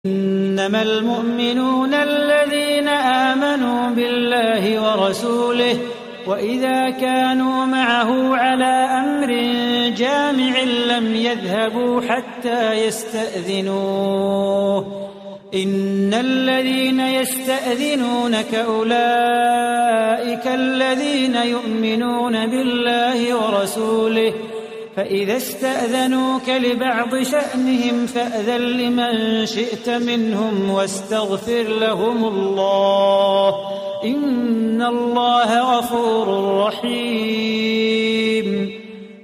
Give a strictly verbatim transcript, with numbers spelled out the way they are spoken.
إنما المؤمنون الذين آمنوا بالله ورسوله وإذا كانوا معه على أمر جامع لم يذهبوا حتى يستأذنوه إن الذين يستأذنونك أولئك الذين يؤمنون بالله ورسوله فإذا استأذنوك لبعض شأنهم فأذن لمن شئت منهم واستغفر لهم الله إن الله غفور رحيم.